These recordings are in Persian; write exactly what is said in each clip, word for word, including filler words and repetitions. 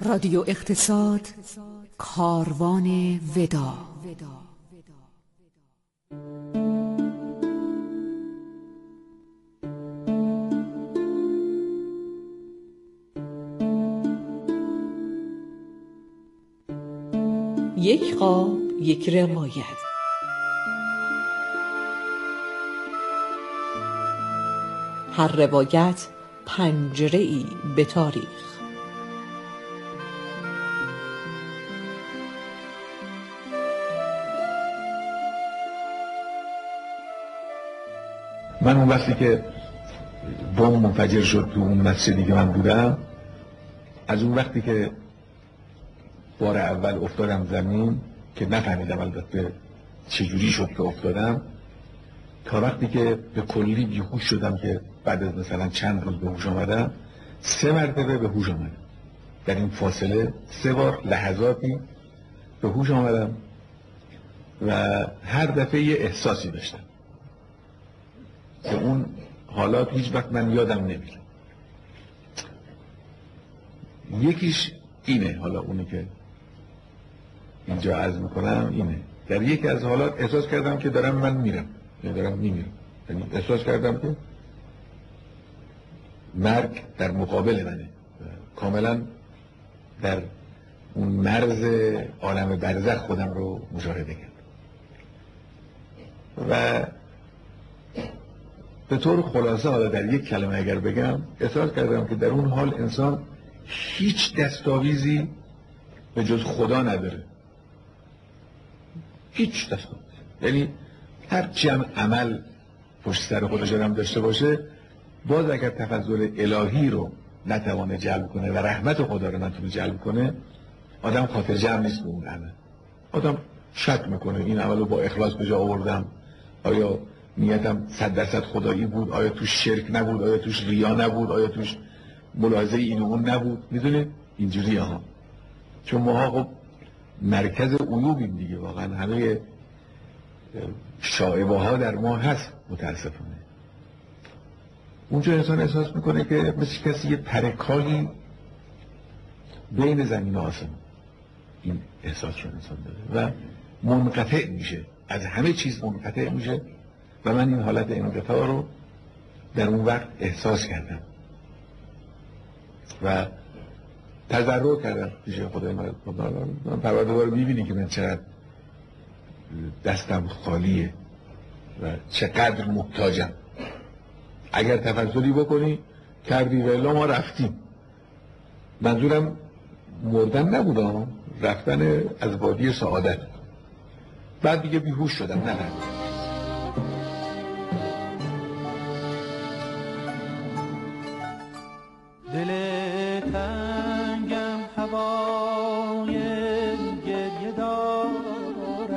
رادیو اقتصاد، کاروان ودا. یک قاب یک روایت. هر روایت پنجره‌ای به تاریخ. من اون وقتی که بمب منفجر شد تو اون مسجدی که من بودم، از اون وقتی که بار اول افتادم زمین که نفهمیدم البته چجوری شد که افتادم، تا وقتی که به کلی بیهوش شدم که بعد از مثلا چند روز به هوش آمدم، سه مرتبه به هوش آمدم. در این فاصله سه بار لحظاتی به هوش آمدم و هر دفعه یه احساسی داشتم که اون حالات هیچ وقت من یادم نمیره. یکیش اینه، حالا اونی که اینجا عرض میکنم اینه، در یکی از حالات احساس کردم که دارم من میرم، یعنی دارم میمیرم، یعنی احساس کردم که مرگ در مقابل منه، کاملا در اون مرز عالم برزخ خودم رو مشاهده کردم و به طور خلاصه حالا در یک کلمه اگر بگم، احساس کردم که در اون حال انسان هیچ دستاویزی به جز خدا نداره، هیچ دستاویزی. یعنی هر چی هم عمل پشت سر خودش هم داشته باشه، باز اگر تفضل الهی رو نتوانه جلب کنه و رحمت خدا رو نتونه جلب کنه، آدم خاطر جمع نیست به اون عمل. آدم شک میکنه این عمل رو با اخلاص به جا آوردم، آیا نیتم صد درصد خدایی بود، آیا توش شرک نبود، آیا توش ریا نبود، آیا توش ملاحظه این و اون نبود. میدونید اینجوری ها، چون ماها خب مرکز عیوبیم دیگه، واقعا همه شائبه ها در ما هست متاسفانه. اونجا انسان احساس میکنه که مثل کسی یه پرکاهی بین زمین و آسمان، این احساس رو انسان داره و منقطع میشه، از همه چیز منقطع میشه و من این حالت انقطاع رو در اون وقت احساس کردم و تضرع کردم پیش خدای من. پروردگار رو میبینی که من چقدر دستم خالیه و چقدر محتاجم، اگر تفضلی بکنی کردی و الا ما رفتیم. منظورم مردن نبود، رفتن از وادی سعادت. بعد دیگه بیهوش شدم. نه نه دل تنگم هوای گریه دارد،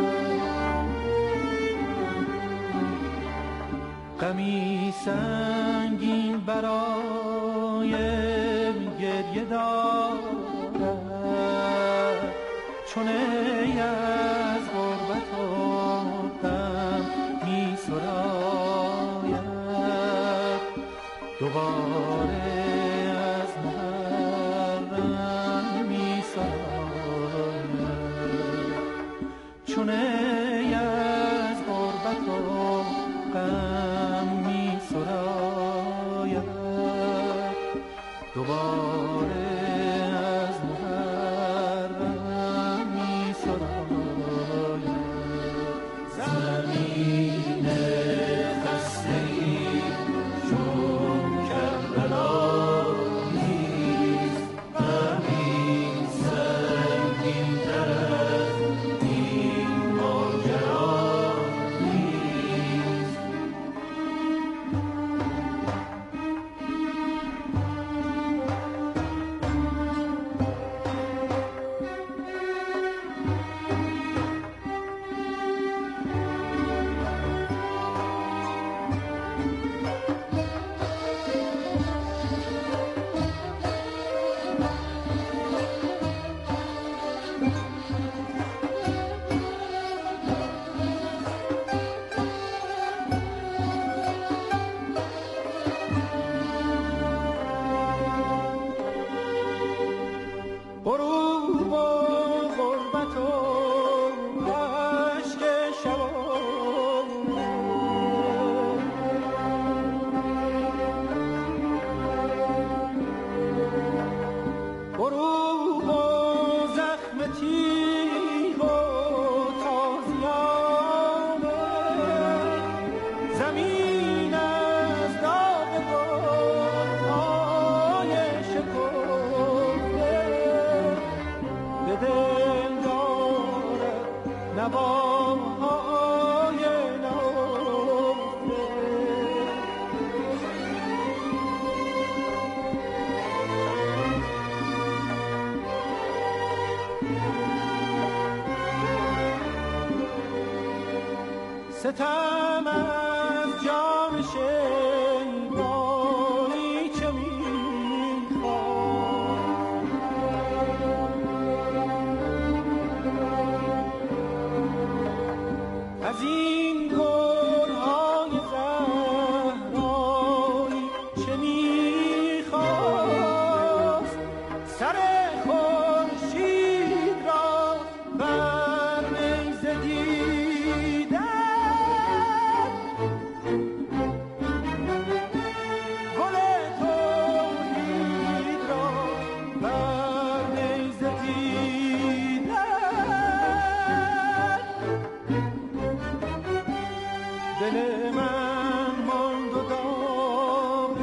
غمی سنگین برای گریه دارد، چون ای از غربت و غم می سراید، دوباره از محرم می سراید، چون ای از غربت و غم می سراید، دوباره از محرم می سراید. زمین خسته‌ای چون کربلا ستم از جام شیبانی چه میخواد از این گلهای زهرایی چه میخواست سر خورشید را بر نیزه دیدن گل توحید را بر نیزه دیدن دل من ماند و داغ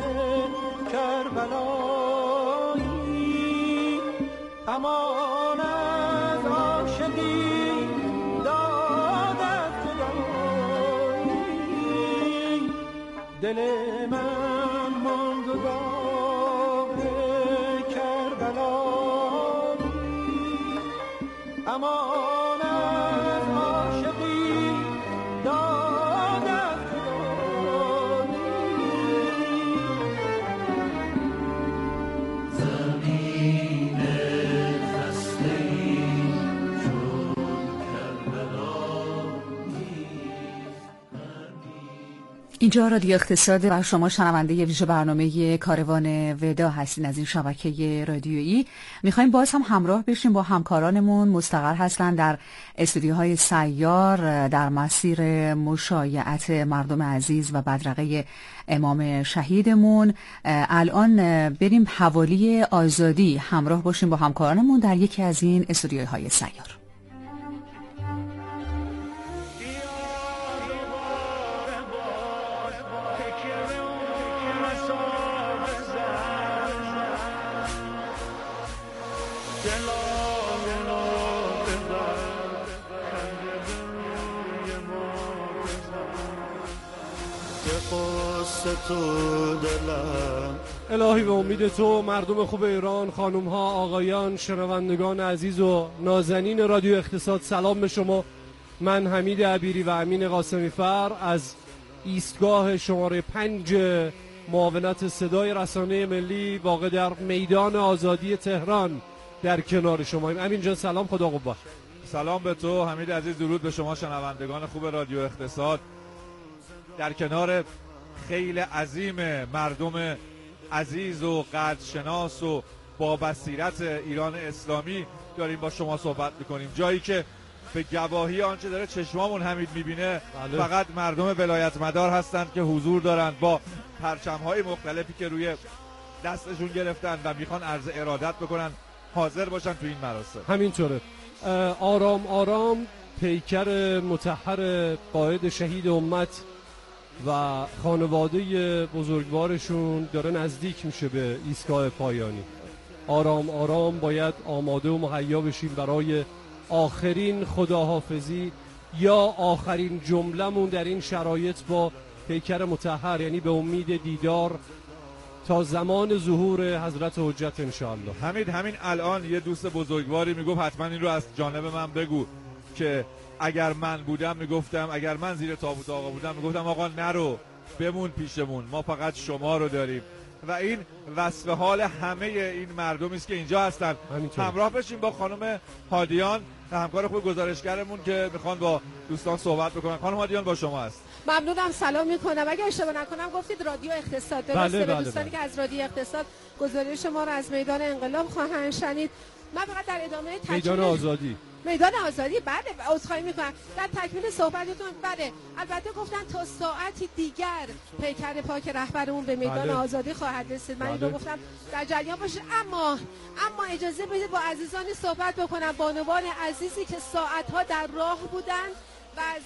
کربلایی امان از عاشقی داد از جدایی دل من ماند و داغ کربلایی امان از عاشقی داد از جدایی زمین خسته‌ای چون کربلا اینجا رادیو اقتصاد و شما شنونده ویژه برنامه کاروان ودا هستین از این شبکه رادیویی. میخوایم باز هم همراه بشیم با همکارانمون مستقر هستن در استودیوهای سیار در مسیر مشایعت مردم عزیز و بدرقه امام شهیدمون. الان بریم حوالی آزادی همراه باشیم با همکارانمون در یکی از این استودیوهای سیار. الهی به امید تو مردم خوب ایران، خانم ها، آقایان، شنوندگان عزیز و نازنین رادیو اقتصاد، سلام به شما. من حمید عبیری و امین قاسمی فر از ایستگاه شماره پنج معاونت صدای رسانه ملی واقع در میدان آزادی تهران در کنار شماییم. امین جان سلام، خدا قوت. سلام به تو حمید عزیز، درود به شما شنوندگان خوب رادیو اقتصاد. در کنار خیلی عظیم مردم عزیز و قدرشناس و با بصیرت ایران اسلامی داریم با شما صحبت میکنیم، جایی که به گواهی آنچه داره چشمامون حمید میبینه بله. فقط مردم ولایت مدار هستند که حضور دارن با پرچم‌های مختلفی که روی دستشون گرفتن و میخوان عرض ارادت بکنن، حاضر باشن تو این مراسم. همینطوره. آرام آرام پیکر مطهر قائد شهید امت و خانواده بزرگوارشون داره نزدیک میشه به ایستگاه پایانی. آرام آرام باید آماده و مهیا بشیم برای آخرین خداحافظی یا آخرین جمله‌مون در این شرایط با پیکر مطهر، یعنی به امید دیدار تا زمان ظهور حضرت حجت انشاءالله. حمید همین الان یه دوست بزرگواری میگفت حتما این رو از جانب من بگو که اگر من بودم میگفتم، اگر من زیر تابوت آقا بودم میگفتم آقا نرو، بمون پیشمون، ما فقط شما رو داریم. و این وصف حال همه این مردمی است که اینجا هستن. همراه بشیم با خانم هادیان، همکار خوب گزارشگرمون که میخوان با دوستان صحبت بکنن. خانم هادیان با شما است. ممنونم، سلام میکنم. اگر اشتباه نکنم گفتید رادیو اقتصاد، درسته؟ بله به بله دوستانی بله. که از رادیو اقتصاد گزارش ما رو از میدان انقلاب خواهند شنید. من فقط در ادامه تکمیل میدان آزادی میدان آزادی بله عذرخواهی میکنم در تکمیل صحبتتون. بله البته گفتن تا ساعتی دیگر پیکر پاک رهبرمون به میدان بله. آزادی خواهد رسید. من بله. اینو گفتم در جریان باشه. اما اما اجازه بدید با عزیزانی صحبت بکنم، بانوان عزیزی که ساعتها در راه بودن و از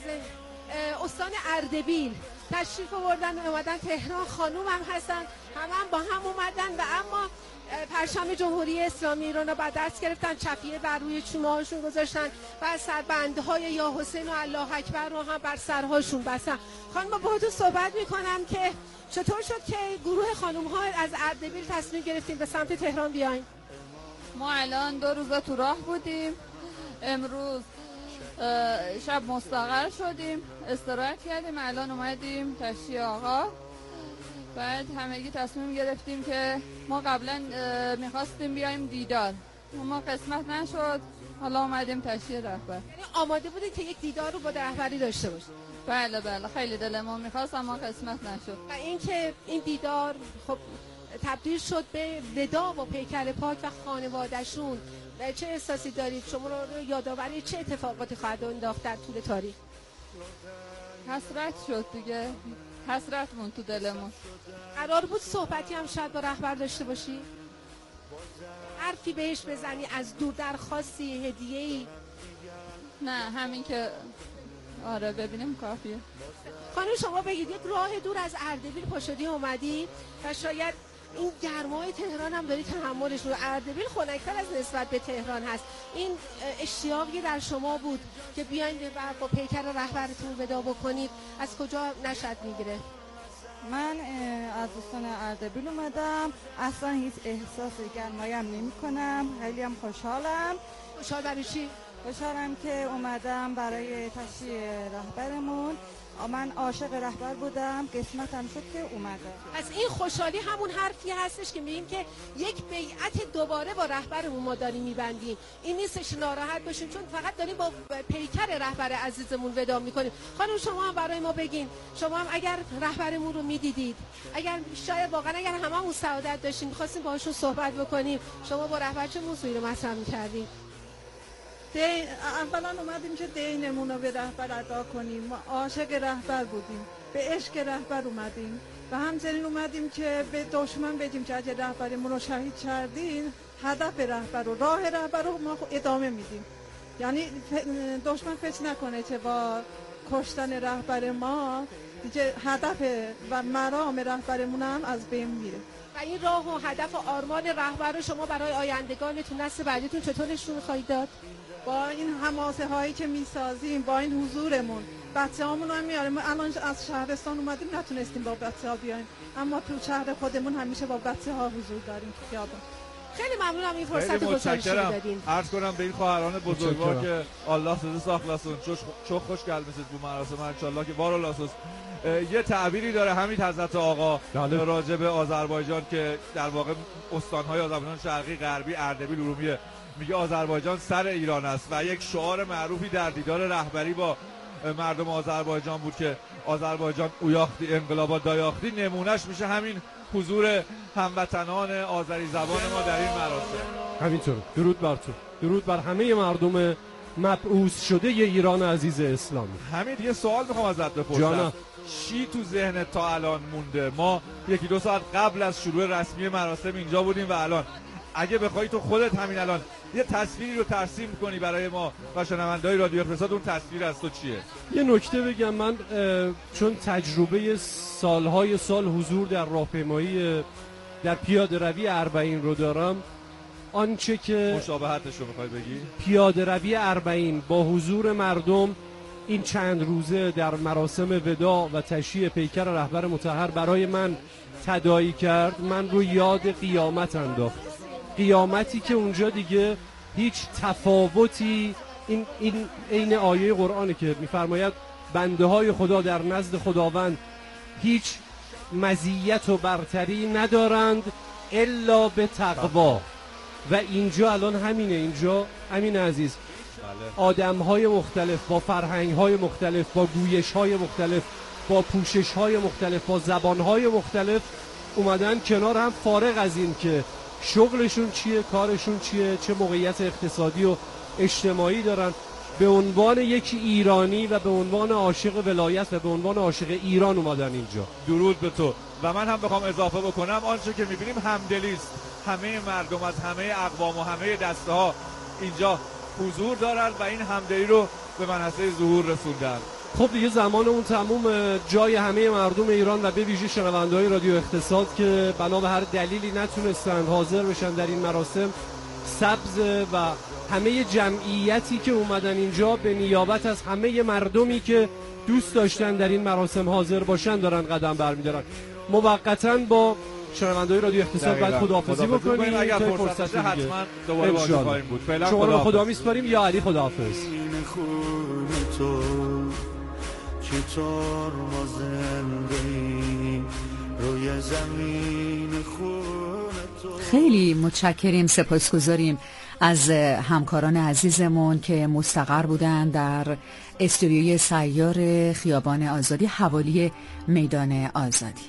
استان اردبیل تشریف آوردن اومدن تهران. خانوم هم هستن، همه هم با هم اومدن و اما پرچم جمهوری اسلامی ایران رو با دست گرفتن، چپیه بر روی چونه هاشون گذاشتن و سربندهای یا حسین و الله اکبر رو هم بر سرهاشون بستن. خانم با تو صحبت میکنم که چطور شد که گروه خانم ها از اردبیل تصمیم گرفتیم به سمت تهران بیاین؟ ما الان دو روزا تو راه بودیم. امروز شب مستقر شدیم، استراحت کردیم، الان اومدیم تشییع آقا. بعد همگی تصمیم گرفتیم که ما قبلا میخواستیم بیایم دیدار، اما قسمت نشد، حالا اومدیم تشییع رهبر. یعنی آماده بودید که یک دیدار رو با رهبری داشته باشید؟ بله بله، خیلی دلمون میخواست اما قسمت نشد. و اینکه این دیدار خب تبدیل شد به ودا با پیکر پاک و خانواده‌شون، چه احساسی دارید؟ شما رو یادآوری چه اتفاقاتی خواهد انداخت در طول تاریخ؟ حسرت شد دیگه، حسرت مون تو دلمون. قرار بود صحبتی هم شاید با رهبر داشته باشی؟ حرفی بهش بزنی از دور، درخواستی، هدیه‌ای؟ نه، همین که آره ببینیم کافیه. خانم شما بگید، یک راه دور از اردبیل پاشدی اومدی و شاید این گرمای تهران هم داری تحملش رو. اردبیل خنک‌تر از نسبت به تهران هست. این اشتیاقی در شما بود که بیاین و با پیکر رهبرتون ودا بکنید، از کجا نشأت میگیره؟ من از دوستان اردبیل اومدم، اصلا هیچ احساس گرمایی هم نمی کنم، خیلی هم خوشحالم. خوشحال برای چی؟ خوشحالم که اومدم برای تشییع رهبرمون. من عاشق رهبر بودم، قسمتم شد که اومدم. پس این خوشحالی همون حرفی هستش که میگیم که یک بیعت دوباره با رهبرمون ما داریم میبندیم. این نیستش ناراحت باشیم چون فقط داریم با پیکر رهبر عزیزمون ودا میکنیم. خانم شما هم برای ما بگین، شما هم اگر رهبرمون رو میدیدید، اگر شاید واقعا اگر هممون سعادت داشتیم میخواستیم باهاشون صحبت بکنیم، شما با رهبر چه موضوعی رو مطرح میکردیم؟ دین اولا اومدیم که دینمون رو به رهبر ادا کنیم. ما عاشق رهبر بودیم، به عشق رهبر اومدیم و همچنین اومدیم که به دشمن بگیم که اگه رهبرمون رو شهید کردین، هدف رهبر رو، راه رهبر رو ما ادامه میدیم. یعنی دشمن فکر نکنه که با کشتن رهبر ما دیگه هدف و مرام رهبرمون هم از بین میره. و این راه و هدف و آرمان رهبر رو شما برای آیندگانتون، نسل بعدیتون چطور نشون خواهید داد؟ با این حماسه هایی که میسازیم، با این حضورمون، بچه هامون هم میاریم. ما الان از شهرستان اومدیم نتونستیم با بچه ها بیایم، اما تو شهر خودمون همیشه با بچه ها حضور داریم تو خیابان. خیلی ممنونم این فرصت گذاشتید دادین. عرض کنم به این خواهران بزرگوار که الله سزا ساخلاسون چو خوش گلمسید بو مراسم انشالله که بارو لاسوس. یه تعبیری داره حمید حضرت آقا راجع به آذربایجان که در واقع استان‌های آذربایجان شرقی، غربی، اردبیل، ارومیه، میگه آذربایجان سر ایران است و یک شعار معروفی در دیدار رهبری با مردم آذربایجان بود که آذربایجان اویاختی انقلابات دایاختی. نمونهش میشه همین حضور هموطنان آذری زبان ما در این مراسم. همینطور. درود بر تو، درود بر همه مردم مبعوث شده ی ایران عزیز اسلامی. حمید یه سوال میخوام ازت بپرسم. جانا. چی تو ذهنت تا الان مونده؟ ما یکی دو ساعت قبل از شروع رسمی مراسم اینجا بودیم و الان اگه بخوای تو خودت همین الان یه تصویری رو ترسیم کنی برای ما و شنونده‌های رادیو اقتصاد، اون تصویر از تو چیه؟ یه نکته بگم، من چون تجربه سالهای سال حضور در راهپیمایی در پیاده روی اربعین رو دارم، آنچه که مشابهتش رو میخوای بگی؟ پیاده روی اربعین با حضور مردم این چند روزه در مراسم ودا و تشییع پیکر رهبر مطهر برای من تداعی کرد، من رو یاد قیامت انداخت. قیامتی که اونجا دیگه هیچ تفاوتی، این این عین آیه قرآنه که میفرماید بنده های خدا در نزد خداوند هیچ مزیت و برتری ندارند الا به تقوا. و اینجا الان همینه، اینجا همین عزیز، آدم های مختلف با فرهنگ های مختلف، با گویش های مختلف، با پوشش های مختلف، با زبان های مختلف اومدن کنار هم، فارغ از این که شغلشون چیه، کارشون چیه، چه موقعیت اقتصادی و اجتماعی دارن، به عنوان یک ایرانی و به عنوان عاشق ولایت و به عنوان عاشق ایران اومدن اینجا. درود به تو. و من هم بخوام اضافه بکنم، آنچه که میبینیم همدلی است. همه مردم از همه اقوام و همه دسته ها اینجا حضور دارند و این همدلی رو به منصه ظهور رسوندن. خب دیگه زمان اون تموم، جای همه مردم ایران و به ویژه شنونده‌های رادیو اقتصاد که بنا به هر دلیلی نتونستند حاضر بشن در این مراسم سبز و همه جمعیتی که اومدن اینجا به نیابت از همه مردمی که دوست داشتن در این مراسم حاضر باشن دارن قدم برمی‌دارن. موقتاً با شنونده‌های رادیو اقتصاد باید خداحافظی بکنیم. اگر تا فرصت فرصت بشه حتما دوباره باهاتون خواهیم بود. فعلا شما رو خداحافظ. خدا میسپاریم. یا علی خداحافظ. چطور ما زندگی روی زمین خون. خیلی متشکریم، سپاسگزاریم از همکاران عزیزمون که مستقر بودن در استودیوی سیار خیابان آزادی حوالی میدان آزادی.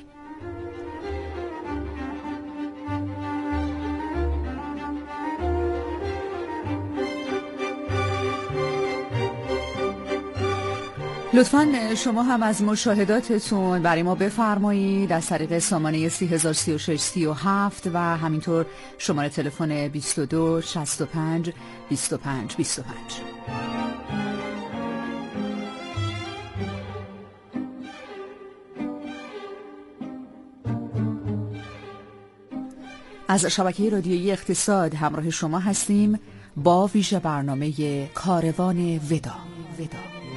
لطفاً شما هم از مشاهداتتون برای ما بفرمایید از طریق سامانه سی هزار سی و شش سی و هفت و همینطور شماره تلفن بیست و دو شصت و پنج بیست و پنج بیست و پنج. از شبکه رادیویی اقتصاد همراه شما هستیم با ویژه برنامه کاروان ودا. ودا.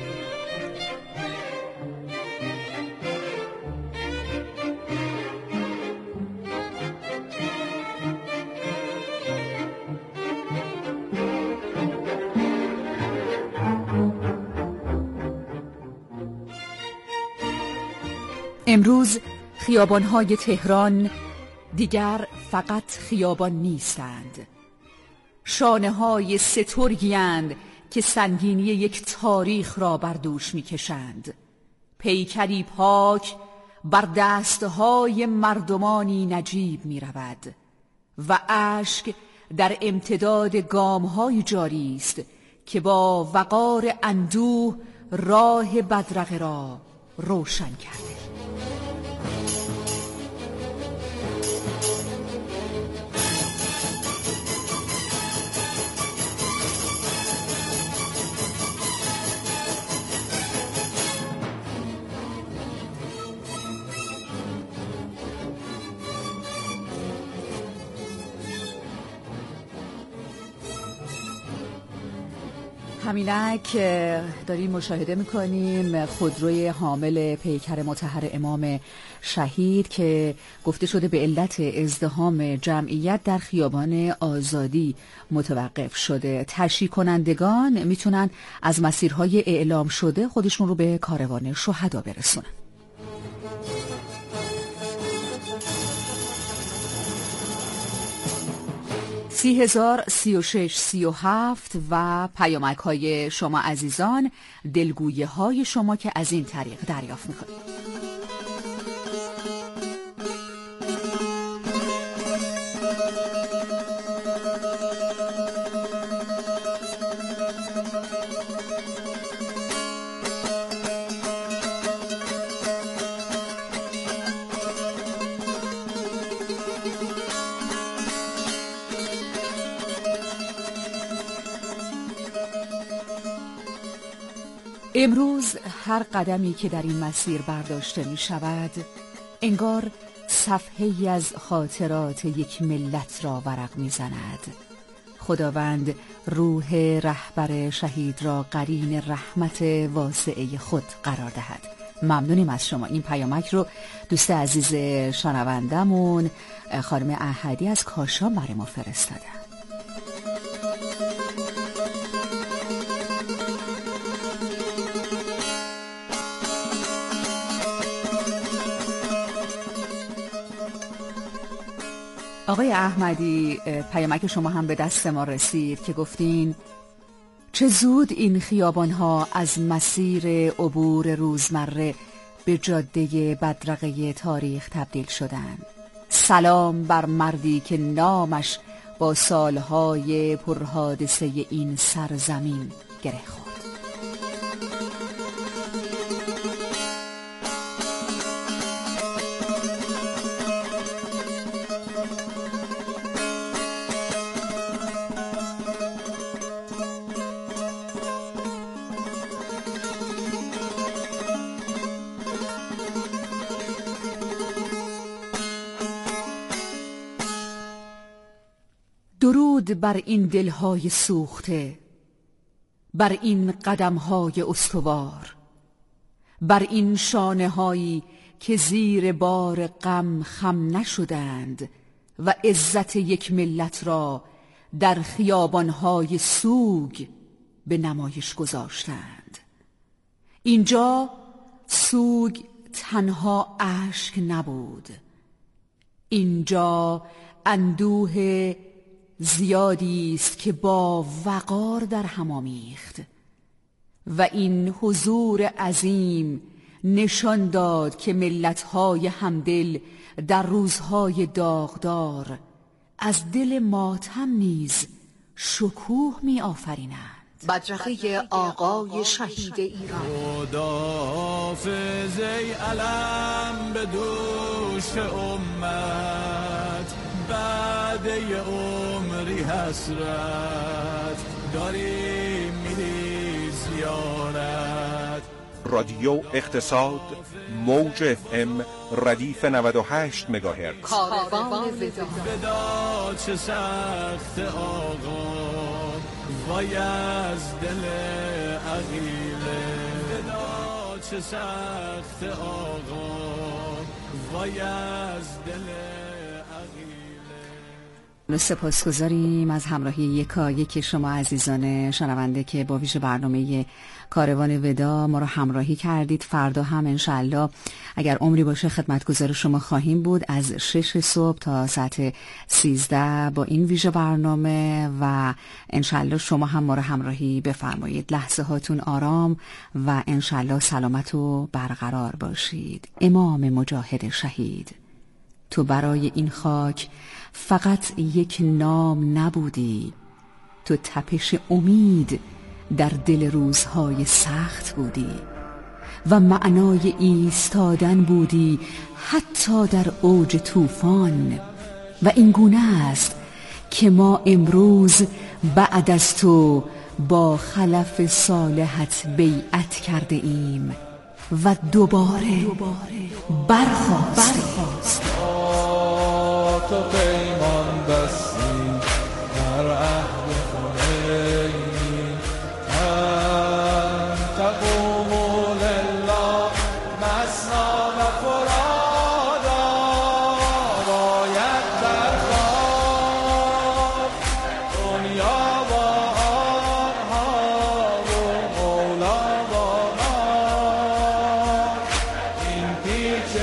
امروز خیابان‌های تهران دیگر فقط خیابان نیستند، شانه‌های سترگی‌اند که سنگینی یک تاریخ را بر دوش می‌کشند. پیکری پاک بر دستهای مردمانی نجیب می‌رود و اشک در امتداد گام‌های جاری است که با وقار اندوه راه بدرقه را روشن کرده. همینک داریم مشاهده میکنیم خودروی حامل پیکر مطهر امام شهید که گفته شده به علت ازدحام جمعیت در خیابان آزادی متوقف شده. تشییع کنندگان میتونن از مسیرهای اعلام شده خودشون رو به کاروان شهدا برسونن. سی هزار سی و شش سی و هفت و پیامک های شما عزیزان، دلگویه های شما که از این طریق دریافت میکنید. امروز هر قدمی که در این مسیر برداشته می شود انگار صفحه‌ای از خاطرات یک ملت را ورق می زند. خداوند روح رهبر شهید را قرین رحمت واسعه خود قرار دهد. ممنونیم از شما. این پیامک رو دوست عزیز شنوندمون خانم احدی از کاشان برای ما فرستادن. آقای احمدی، پیامک شما هم به دست ما رسید که گفتین چه زود این خیابان‌ها از مسیر عبور روزمره به جاده بدرقه تاریخ تبدیل شدند. سلام بر مردی که نامش با سالهای پرحادثه این سرزمین گره خورد. درود بر این دلهای سوخته، بر این قدمهای استوار، بر این شانه‌هایی که زیر بار غم خم نشدند و عزت یک ملت را در خیابانهای سوگ به نمایش گذاشتند. اینجا سوگ تنها اشک نبود، اینجا اندوه زیادی است که با وقار در هم آمیخت و این حضور عظیم نشان داد که ملت‌های همدل در روزهای داغدار از دل ماتم نیز شکوه می آفرینند. بدرقه آقای شهید ایران. خداحافظ ای علم به دوش امت، بعد ی عمری حسرت داریم میری زیارت. رادیو اقتصاد موج اف ام ردیف نود و هشت مگاهرتز. کاروان ودا. ودا چه سخت آقا وای از دل عقیله، ودا چه سخت آقا وای از دل عقیله. سپاسگزاریم از همراهی یکایک شما عزیزان شنونده که با ویژه برنامه کاروان ودا ما رو همراهی کردید. فردا هم انشالله اگر عمری باشه خدمتگزار شما خواهیم بود از شش صبح تا ساعت سیزده با این ویژه برنامه و انشالله شما هم ما رو همراهی بفرمایید. لحظه هاتون آرام و انشالله سلامت و برقرار باشید. امام مجاهد شهید، تو برای این خاک فقط یک نام نبودی، تو تپش امید در دل روزهای سخت بودی و معنای ایستادن بودی حتی در اوج طوفان. و این گونه است که ما امروز بعد از تو با خلف صالحت بیعت کرده ایم و دوباره برخاست. تو پیمان بستی در عهد خمینی، انت قوم لله مسنا و فرادا، باید برخواب دنیا با آنها و مولا با ما. این پیچ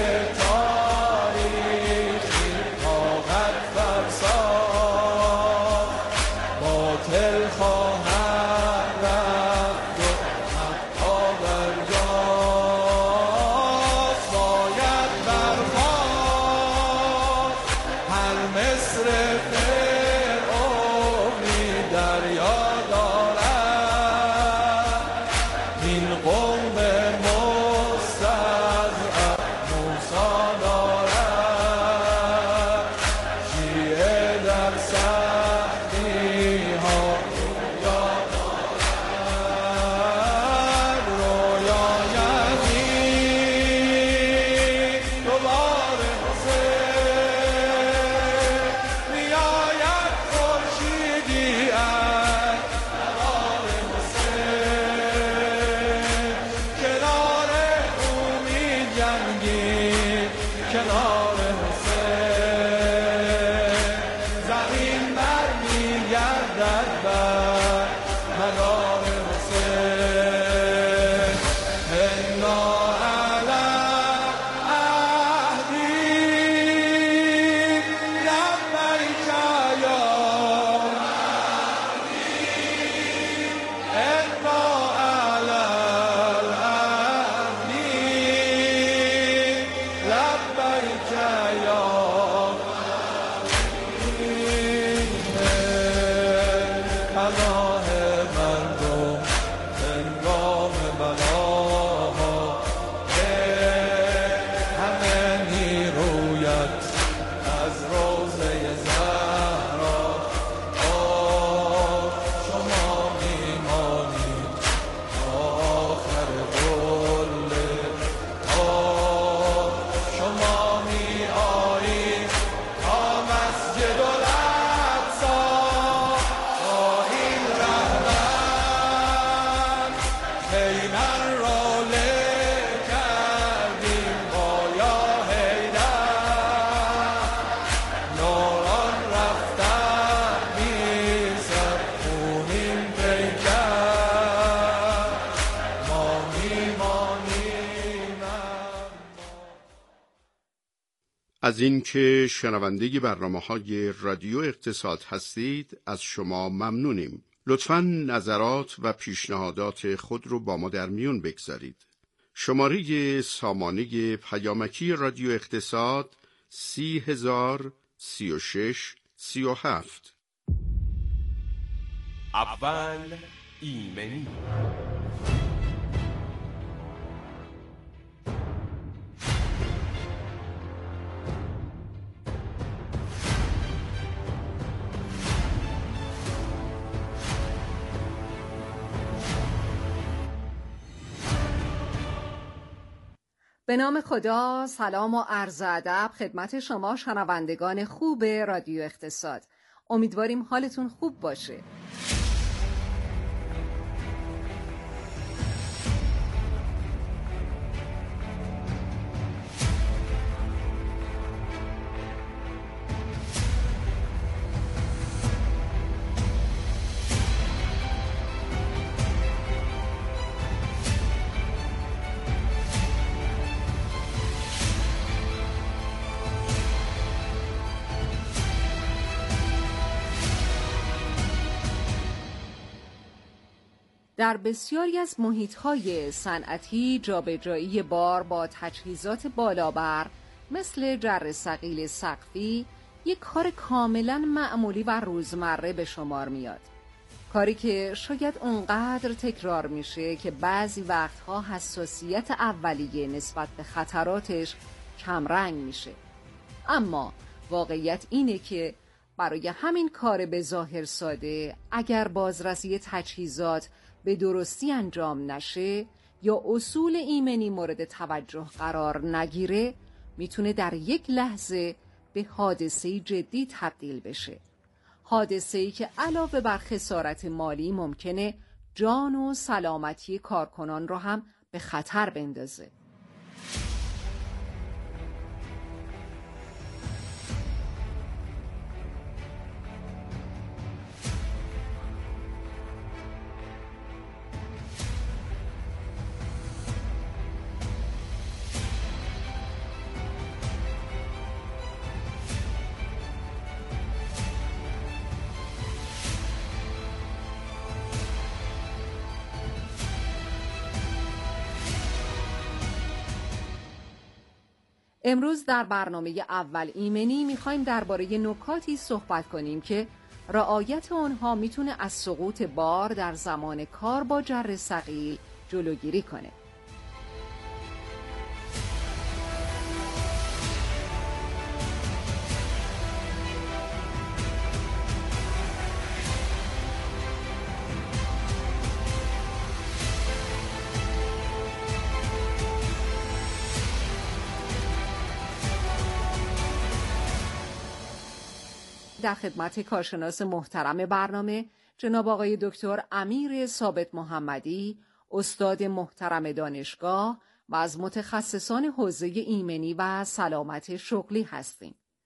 پیمن را له کردیم با از اینکه شنونده برنامه‌های رادیو اقتصاد هستید از شما ممنونیم. لطفاً نظرات و پیشنهادات خود رو با ما در میون بگذارید. شماره سامانه پیامکی رادیو اقتصاد سی هزار سی و شش سی و هفت. اول ایمنی. به نام خدا، سلام و عرض ادب خدمت شما شنوندگان خوب رادیو اقتصاد. امیدواریم حالتون خوب باشه. در بسیاری از محیط‌های صنعتی جابجایی بار با تجهیزات بالابر مثل جره ثقیل سقفی یک کار کاملا معمولی و روزمره به شمار میاد. کاری که شاید اونقدر تکرار میشه که بعضی وقتها حساسیت اولیه نسبت به خطراتش کمرنگ میشه. اما واقعیت اینه که برای همین کار به ظاهر ساده اگر بازرسی تجهیزات به درستی انجام نشه یا اصول ایمنی مورد توجه قرار نگیره میتونه در یک لحظه به حادثه جدی تبدیل بشه. حادثه‌ای که علاوه بر خسارت مالی ممکنه جان و سلامتی کارکنان رو هم به خطر بندازه. امروز در برنامه اول ایمنی میخوایم درباره نکاتی صحبت کنیم که رعایت آنها میتونه از سقوط بار در زمان کار با جره ثقیل جلوگیری کنه. در خدمت کارشناس محترم برنامه جناب آقای دکتر امیر ثابت محمدی، استاد محترم دانشگاه و از متخصصان حوزه ایمنی و سلامت شغلی هستیم.